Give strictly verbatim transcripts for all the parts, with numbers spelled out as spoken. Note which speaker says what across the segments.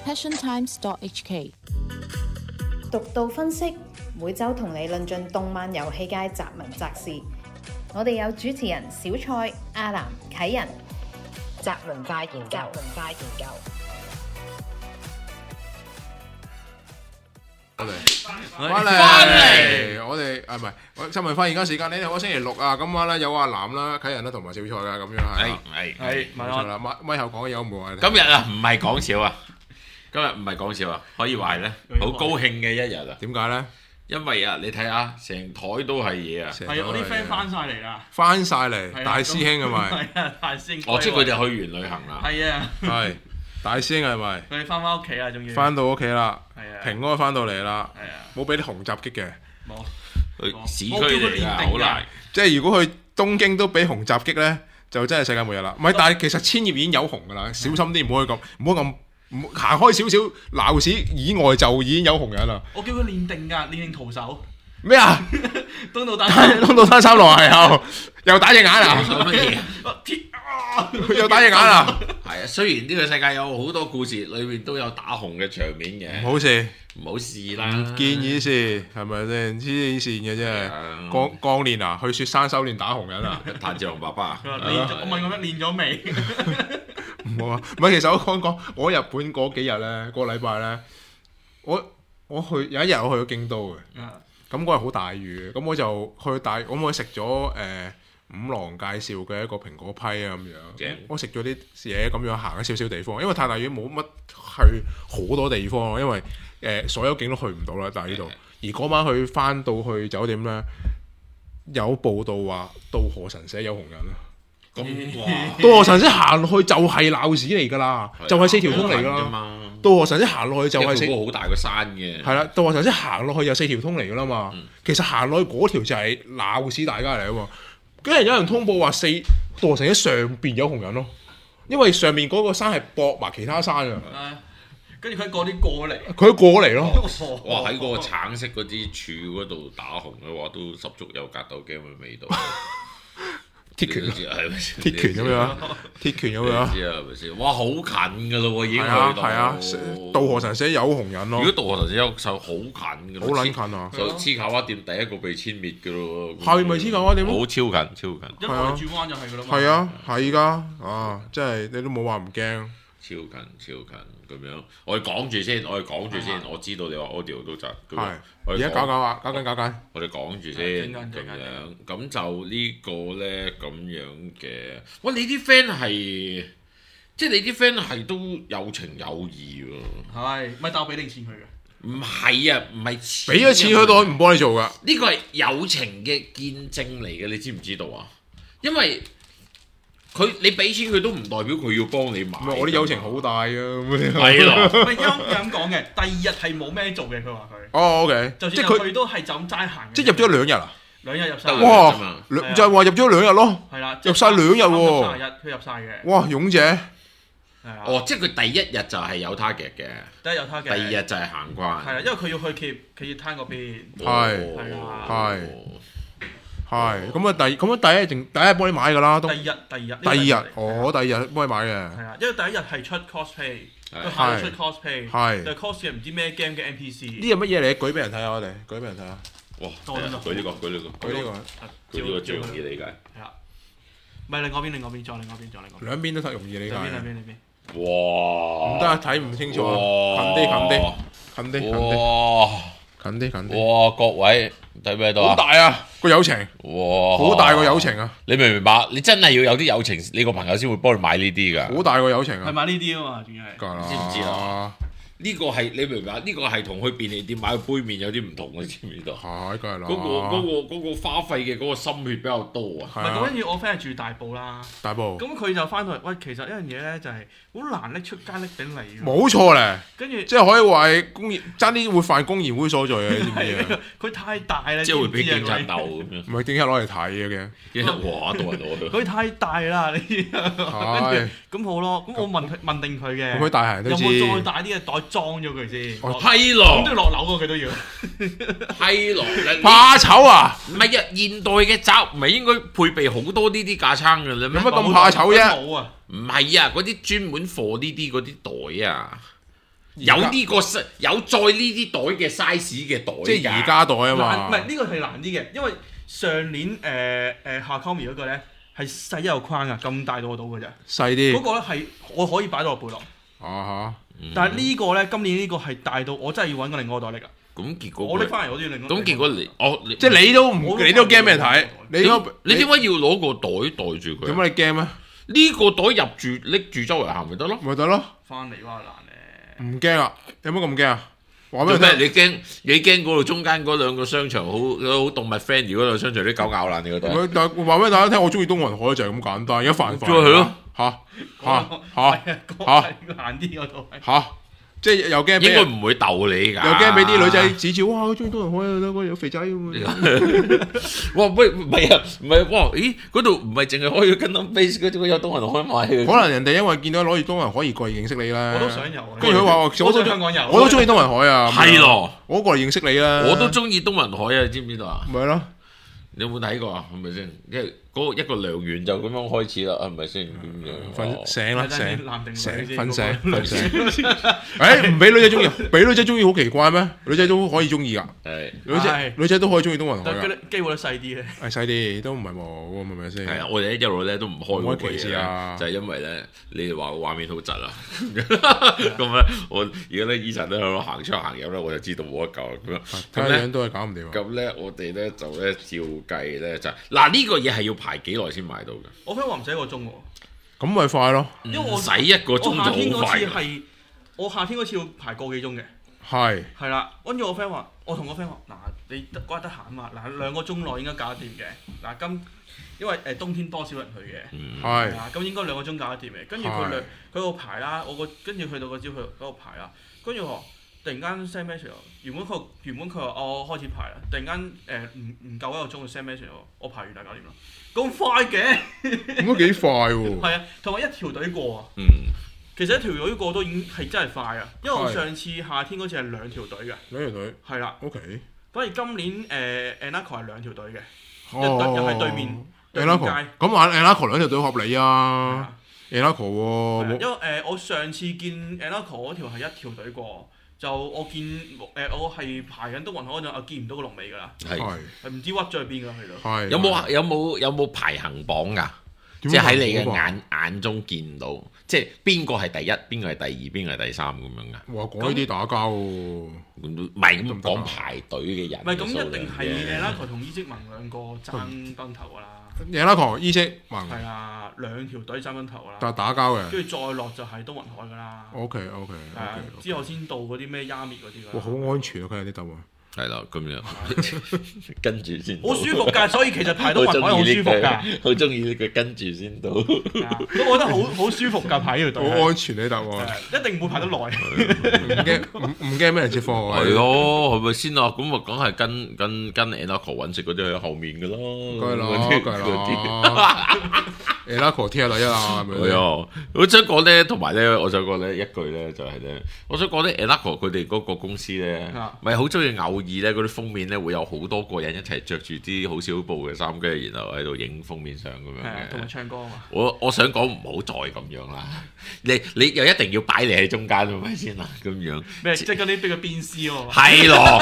Speaker 1: passion times dot h k。
Speaker 2: 獨到分析，每週同你論盡動漫遊戲界雜文雜事。我哋有主持人小蔡、阿南、啟仁，雜文化研究，雜文化研究。
Speaker 3: 翻嚟，翻嚟，我哋啊唔係，我新聞發現而家時間呢，我星期六啊，今晚咧有阿南啦、啟仁啦同埋小蔡噶，咁樣係，
Speaker 4: 係
Speaker 3: 係冇錯啦。咪咪後講嘅有冇啊？
Speaker 4: 今日啊，唔係講笑啊，今日唔係講笑啊，可以話咧，好高興嘅一日啊。
Speaker 3: 點解咧？
Speaker 4: 因為啊，你睇下，成台都係嘢啊。
Speaker 5: 係啊，我啲 friend 翻晒嚟啦，
Speaker 3: 翻晒嚟，大師兄係咪？
Speaker 5: 係啊，大師兄。
Speaker 4: 哦，即係佢哋去完旅行啦。
Speaker 5: 係啊。
Speaker 3: 係。大師兄係咪？
Speaker 5: 佢哋翻返屋企啦，終於。
Speaker 3: 翻到屋企啦，
Speaker 5: 係啊，
Speaker 3: 平安翻到嚟啦，
Speaker 5: 係啊，
Speaker 3: 冇俾啲熊襲擊嘅。
Speaker 5: 冇。
Speaker 4: 佢市區嚟㗎，好難。
Speaker 3: 即係如果去東京都俾熊襲擊咧，就真係世界末日啦。唔係，但係其實千葉已經有熊㗎啦，小心啲，唔好去咁，唔好咁。行開少少鬧市以外就已經有紅人啦。
Speaker 5: 我叫佢練定㗎，練定徒手。
Speaker 3: 咩啊？
Speaker 5: 東道單
Speaker 3: 東道單三郎係啊，又打隻眼啊！
Speaker 4: 乜嘢？
Speaker 3: 又打隻眼啊！
Speaker 4: 係啊，雖然呢個世界有好多故事，裏面都有打紅嘅場面嘅。
Speaker 3: 唔好事，
Speaker 4: 唔好試啦。
Speaker 3: 唔建議試，係咪先？黐線嘅啫。鋼鋼練啊，去雪山修練打紅人啊！
Speaker 4: 炭治郎爸爸。
Speaker 5: 練咗，我問佢練咗未？
Speaker 3: 唔好啊！唔係，其實我講講，我日本嗰幾日咧，個禮拜咧，我我去有一日我去咗京都嘅，咁嗰日好大雨嘅，咁我就去大，咁我食咗誒五郎介紹嘅一個蘋果批啊咁樣，我食咗啲嘢咁樣行咗少少地方，因為太大雨冇乜去好多地方，因為誒、呃、所有景都去唔到啦，但係呢度，而嗰晚去翻到去酒店咧，有報道話稻荷神社有紅人啦。
Speaker 4: 咁
Speaker 3: 稻荷神社行落去就係鬧市嚟㗎啦，就係四條通嚟㗎啦。稻荷神社行落去就係四
Speaker 4: 個好大個山嘅。係
Speaker 3: 啦，稻荷神社行落去有四條通嚟㗎啦嘛。嗯、其實行落去嗰條就係鬧市大家嚟啊嘛。跟住有人通報話四稻荷神社上邊有紅人咯，因為上面嗰個山係駁埋其他山啊。
Speaker 5: 跟住佢過啲過嚟，
Speaker 3: 佢過嚟咯。
Speaker 4: 哇！喺嗰個橙色嗰啲柱嗰度打紅嘅話，都十足有格鬥 game 嘅味道。
Speaker 3: 鐵拳係咪先？鐵拳咁樣，鐵拳咁樣。
Speaker 4: 知啊，係咪先？哇，好近噶咯喎，已經去
Speaker 3: 到。
Speaker 4: 係
Speaker 3: 啊，稻荷神社有紅人咯。
Speaker 4: 如果稻荷神社有就好近噶咯。
Speaker 3: 好撚近啊！
Speaker 4: 就黐卡哇店第一個被殲滅噶咯。
Speaker 3: 下面咪黐卡哇店咯。
Speaker 4: 好超近，超近。
Speaker 5: 因為我哋轉彎就係噶啦嘛。
Speaker 3: 係啊，係㗎，啊，真係你都冇話唔驚。
Speaker 4: 超近超近咁樣，我哋講住先，我哋講住先，我知道你話 audio 都窒。係。而家搞搞下，搞緊搞緊。我哋講住先，咁樣，咁就呢個咧咁樣嘅。喂，你啲 friend 係，即係你啲 friend 係都有情有義喎。
Speaker 5: 係，咪但我俾定錢佢嘅。
Speaker 4: 唔係啊，唔係
Speaker 3: 俾咗錢佢都唔幫你做㗎。
Speaker 4: 呢個係友情嘅見證嚟嘅，你知唔知道啊？因為佢你俾錢佢都唔代表佢要幫你買。
Speaker 3: 我啲友情好大啊！
Speaker 4: 係咯，
Speaker 5: 唔係啱咁講嘅。第二日係冇咩做嘅，佢話佢。
Speaker 3: 哦 OK，
Speaker 5: 就算入去都係就咁齋行。
Speaker 3: 即係入咗兩日啊！
Speaker 5: 兩日入晒。
Speaker 3: 哇！就係話入咗兩日咯。
Speaker 5: 係啦，
Speaker 3: 入晒兩日喎。
Speaker 5: 三十日佢入晒嘅。
Speaker 3: 哇！勇者。
Speaker 4: 係啊。哦，即係佢第一日就係有 target 嘅。
Speaker 5: 第一日有 target。
Speaker 4: 第二日就係行關。
Speaker 5: 係啦，因為佢要去企企業灘嗰邊。
Speaker 3: 係。
Speaker 5: 係啊。
Speaker 3: 係。係，咁啊第咁啊第一定第一日幫你買㗎啦，都。
Speaker 5: 第二日，第二日。
Speaker 3: 第二日，哦，第二日幫你買嘅。
Speaker 5: 係啊，因為第一日係出 cosplay，佢下日出 cosplay，
Speaker 3: 係。
Speaker 5: 就 cosplay 唔知咩 game 嘅 N P C。
Speaker 3: 呢係乜嘢嚟？舉俾人睇下，我哋舉俾人睇下。
Speaker 4: 哇！舉呢個，舉呢個，舉呢個。
Speaker 3: 舉呢個。
Speaker 4: 舉呢個最容易理解。
Speaker 5: 係啊。唔係另外邊，另外邊，再另外邊，再另外邊。
Speaker 3: 兩邊都太容易理解。
Speaker 5: 兩邊，兩邊，兩邊。
Speaker 4: 哇！
Speaker 3: 唔得啊，睇唔清楚啊！近啲，近啲，近啲，近啲。
Speaker 4: 哇！
Speaker 3: 近啲，近啲。
Speaker 4: 哇！各位睇咩到啊？
Speaker 3: 好大啊！個友情。
Speaker 4: 哇！
Speaker 3: 好大個友情啊！
Speaker 4: 你明唔明白？你真係要有啲友情，你個朋友先會幫你買呢啲㗎。
Speaker 3: 好大個友情啊！
Speaker 5: 係買呢啲啊嘛，仲要係。
Speaker 4: 知唔知啊？呢個係你明唔明白？呢個係同去便利店買個杯麵有啲唔同嘅，知唔知道？
Speaker 3: 係，梗係啦。
Speaker 4: 嗰個嗰個嗰個花費嘅嗰個心血比較多啊。
Speaker 5: 唔係，咁跟住我 friend 係住大埔啦。
Speaker 3: 大埔。咁
Speaker 5: 佢就翻到嚟，喂，其實一樣嘢咧就係好難拎出街拎俾你。
Speaker 3: 冇錯咧。
Speaker 5: 跟住
Speaker 3: 即係可以話係工業爭啲會犯公然猥瑣罪嘅，你知唔知啊？
Speaker 5: 佢太大啦，
Speaker 4: 即係會俾警察鬥咁樣。
Speaker 3: 唔係警察攞嚟睇嘅，
Speaker 4: 警察哇到人攞
Speaker 5: 佢太大啦，你知啊？
Speaker 3: 係。
Speaker 5: 咁好咯，咁我問佢問定佢嘅。
Speaker 3: 咁佢大行都知。
Speaker 5: 有冇再大啲嘅袋裝咗佢先？
Speaker 4: 係咯，
Speaker 5: 咁都要落樓喎，佢都要。
Speaker 4: 係咯，
Speaker 3: 怕醜啊！
Speaker 4: 唔係啊，現代嘅宅唔係應該配備好多呢啲架撐嘅啦咩？
Speaker 3: 有乜咁怕醜啫？
Speaker 5: 冇啊！
Speaker 4: 唔係啊，嗰啲專門貨呢啲嗰啲袋啊， 有呢個有載呢啲袋嘅 size 嘅袋，
Speaker 3: 即係而家袋啊嘛。
Speaker 5: 唔係呢個係難啲嘅，因為上年誒誒夏 Comi 嗰個咧係細一個框啊，咁大到個到嘅啫。
Speaker 3: 細啲。
Speaker 5: 嗰個咧係我可以擺到落背囊。
Speaker 3: 啊
Speaker 5: 嚇！但係呢個咧，今年呢個係大到我真係要揾個另外個袋拎啊。
Speaker 4: 咁結果
Speaker 5: 我拎翻嚟我都要另外。
Speaker 4: 咁結果你我
Speaker 3: 即係你都唔你都驚俾人睇，你
Speaker 4: 你點解要攞個袋袋住佢？
Speaker 3: 點解你驚啊？
Speaker 4: 呢個袋入住拎住周圍行咪得咯？
Speaker 3: 咪得咯。
Speaker 5: 翻嚟話難咧。
Speaker 3: 唔驚啊？有乜咁驚啊？話
Speaker 4: 咩？你驚你驚嗰度中間嗰兩個商場好好動物 friendly 嗰度商場啲狗咬爛你個袋？
Speaker 3: 但係話俾大家聽，我中意東雲海就係咁簡單，而家煩煩。
Speaker 4: 係咯。
Speaker 3: 嚇嚇嚇
Speaker 5: 嚇難啲嗰度。
Speaker 3: 嚇！即係又驚，
Speaker 4: 應該唔會鬥你㗎，
Speaker 3: 又驚俾啲女仔指住，哇！我中意東雲海啊，嗰有肥仔咁
Speaker 4: 樣。哇！喂，唔係啊，唔係哇！咦，嗰度唔係淨係可以跟到 base 嗰啲有東雲海買嘅。
Speaker 3: 可能人哋因為見到攞住東雲海而過嚟認識你啦。
Speaker 5: 我都想有。
Speaker 3: 跟住佢話：我都
Speaker 5: 香港有，
Speaker 3: 我都中意東雲海啊。
Speaker 4: 係咯，
Speaker 3: 我過嚟認識你啦。
Speaker 4: 我都中意東雲海啊，知唔知道啊？
Speaker 3: 咪係咯。
Speaker 4: 你有冇睇過啊？係咪先？因為嗰個一個良緣就咁樣開始啦，係咪先？咁樣
Speaker 3: 瞓醒啦，醒醒瞓醒瞓醒。誒唔俾女仔中意，俾女仔中意好奇怪咩？女仔都可以中意㗎。
Speaker 4: 係
Speaker 3: 女仔女仔都可以中意東雲海㗎。
Speaker 5: 機會都細啲咧。
Speaker 3: 係細啲，都唔係冇，係咪先？
Speaker 4: 係啊，我哋一路咧都唔開嗰個嘢啊，就係因為咧，你哋話個畫面好窒啊。咁咧，我而家咧 Eason 都喺度行出行入咧，我就知道冇得救咁樣。
Speaker 3: 睇下樣都係搞唔掂。
Speaker 4: 咁咧，我哋咧就咧照計咧就嗱呢個嘢係要排幾耐先買到嘅？
Speaker 5: 我 friend 話唔使一個鐘喎。
Speaker 3: 咁咪快咯。
Speaker 5: 因為我
Speaker 4: 使一個鐘就好快。
Speaker 5: 我夏天嗰次係我夏天嗰次要排個幾鐘嘅。
Speaker 3: 係。係
Speaker 5: 啦，跟住我 friend 話，我同我 friend 話嗱，你嗰日得閒啊嘛，嗱兩個鐘內應該搞得掂嘅。嗱今因為誒冬天多少人去嘅。
Speaker 3: 係。
Speaker 5: 咁應該兩個鐘搞得掂嘅。跟住佢兩佢個排啦，我個跟住去到個朝佢嗰個排啦，跟住我。突然間 send message 原本佢原本佢話我開始排啦，突然間誒唔唔夠一個鐘去 send message 我，我排完就搞掂啦，咁快嘅，
Speaker 3: 咁都幾快喎。
Speaker 5: 係啊，同埋一條隊過啊。
Speaker 4: 嗯。
Speaker 5: 其實一條隊過都已經係真係快啊，因為我上次夏天嗰次係兩條隊嘅。
Speaker 3: 兩條隊。係
Speaker 5: 啦。
Speaker 3: O K。
Speaker 5: 反而今年誒 Anako 係兩條隊嘅，
Speaker 3: 哦。
Speaker 5: 又係對面對面街。
Speaker 3: 咁玩 Anako 兩條隊合理啊。Anako 喎。
Speaker 5: 因為誒我上次見 Anako 嗰條係一條隊過。就我見誒、呃，我係排緊東雲海嗰陣，我見唔到個龍尾㗎啦。係係唔知屈咗去邊㗎去到。係
Speaker 4: 有冇有冇有冇排行榜㗎？即係喺你嘅眼眼中見到，即係邊個係第一，邊個係第二，邊個係第三咁樣㗎？哇！講呢啲打交喎，唔係咁講排隊嘅人。
Speaker 5: 唔係咁一定係 Anako 同伊積文兩個爭崩頭㗎啦。
Speaker 3: Anako、伊積文
Speaker 5: 係啊，兩條隊爭崩頭啦。
Speaker 3: 但係打交嘅。跟
Speaker 5: 住再落就係東雲海㗎啦。
Speaker 3: OK OK。係啊，
Speaker 5: 之後先到嗰啲咩亞滅嗰啲㗎。
Speaker 3: 哇！好安全啊，佢有啲鬥啊。係
Speaker 4: 啦，咁樣跟住先。
Speaker 5: 好舒服㗎，所以其實排東雲海好舒服㗎。
Speaker 4: 好中意呢個跟住先到。
Speaker 5: 咁我覺得好好舒服㗎，排呢條隊。
Speaker 3: 好安全呢鬥啊！
Speaker 5: 一定唔會排得耐。
Speaker 3: 唔驚唔唔驚咩人接貨啊？
Speaker 4: 係咯，係咪先啊？咁啊，梗係跟跟跟 Anako 揾食嗰啲喺後面㗎咯。
Speaker 3: 梗係啦，梗係啦。Anako 天下第一啦，係咪？
Speaker 4: 係啊！我想講咧，同埋咧，我想講咧一句咧，就係咧，我想講咧 Anako 佢哋嗰個公司咧，咪好中意偶爾咧嗰啲封面咧會有好多個人一齊着住啲好少布嘅衫，跟住然後喺度影封面相咁樣嘅，
Speaker 5: 同埋唱歌啊嘛。
Speaker 4: 我我想講唔好再咁樣啦，你你又一定要擺你喺中間係咪先啊？咁樣
Speaker 5: 咩？即係嗰啲俾佢鞭屍喎。
Speaker 4: 係咯。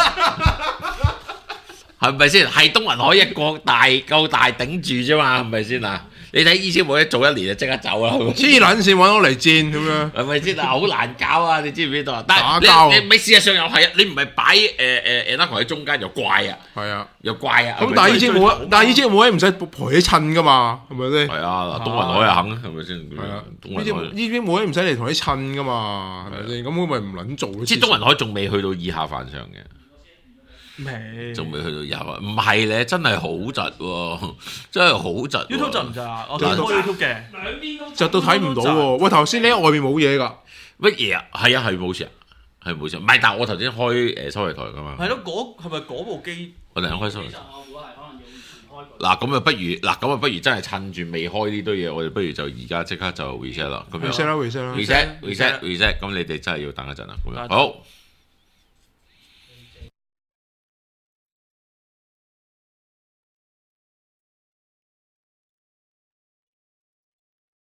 Speaker 4: 係咪先？係東雲海一個大夠大頂住啫嘛，係咪先啊？你睇伊斯冇得做一年就即刻走啦，
Speaker 3: 黐撚線揾我嚟戰咁樣，
Speaker 4: 係咪先啊？好難搞啊！你知唔知道啊？但係你你你事實上又係啊！你唔係擺誒誒 Anako 喺中間又怪啊，係啊，又怪啊！
Speaker 3: 咁但係伊斯冇，但係伊斯冇唔使陪起襯噶嘛，係咪先？
Speaker 4: 係啊，嗱，東雲海又肯，係咪先？係啊，
Speaker 3: 伊斯伊斯冇唔使嚟同你襯噶嘛，係咪先？咁佢咪唔撚做咯？
Speaker 4: 即係東雲海仲未去到以下犯上嘅。
Speaker 5: 未，
Speaker 4: 仲未去到廿啊！唔係咧，真係好窒喎，真係好窒。
Speaker 5: YouTube 窒唔窒？我睇開 YouTube 嘅，
Speaker 3: 兩邊都窒到睇唔到喎。喂，頭先你喺外面冇嘢㗎？
Speaker 4: 乜嘢啊？係啊，係冇事啊，係冇事。唔係，但係我頭先開誒收尾台㗎嘛。
Speaker 5: 係咯，嗰係咪嗰部機？
Speaker 4: 我突然間開收尾台。嗱咁啊，不如嗱咁啊，不如真係趁住未開呢堆嘢，我哋不如就而家即刻就 reset 啦。咁樣
Speaker 3: reset 啦，reset 啦
Speaker 4: ，reset，reset，reset。咁你哋真係要等一陣啦。咁樣好。